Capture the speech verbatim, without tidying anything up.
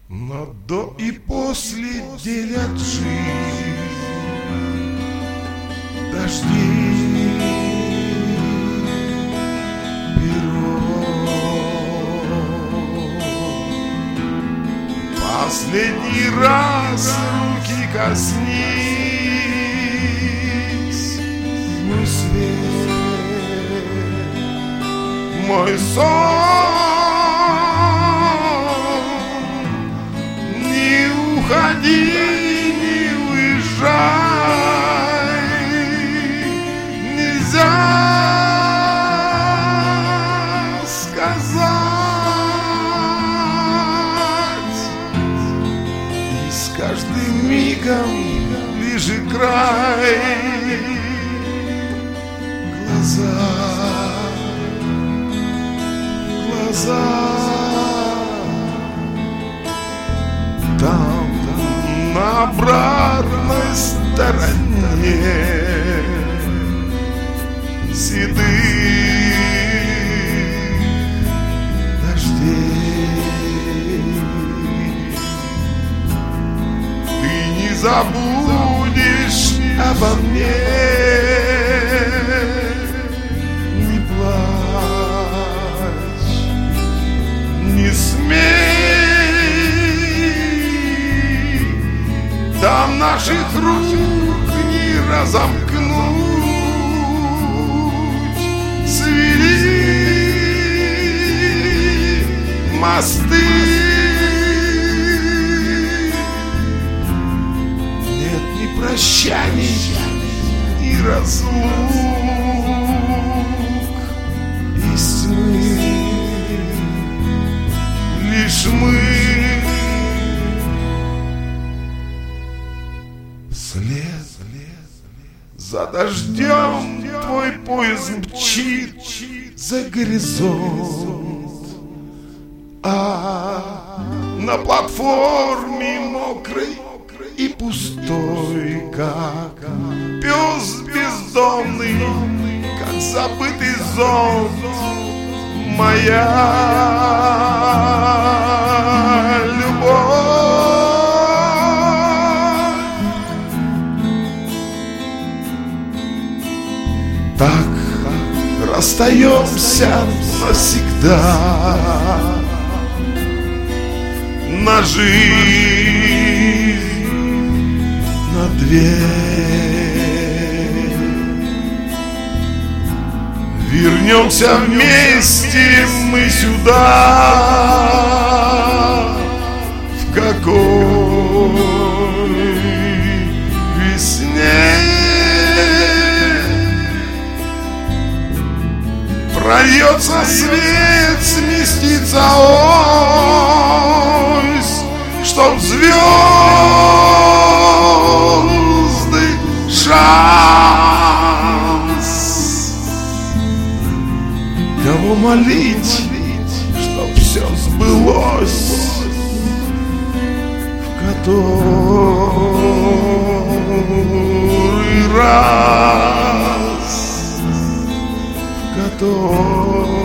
Но до и после делят жизнь дожди, перо. Последний раз руки коснись, мой свет, мой сон. Не уходи, не уезжай, нельзя сказать. И с каждым мигом ближе край. Глаза, глаза, там, на обратной стороне седых дождей. Ты не забудешь обо мне, не плачь, не смей, там наших рук не разомкнуть. Свели мосты, нет ни прощаний, ни разлук. Есть мы, лишь мы. Вслед за дождем твой поезд мчит за горизонт, а на платформе мокрой и пустой, как пес бездомный, как забытый зонт, моя любовь. Так расстаемся навсегда на жизнь, на две. Вернемся вместе мы сюда, в какой весне прольется свет, сместится ось, чтоб звезды шанс. Кого молить, чтоб все сбылось, в который раз, в который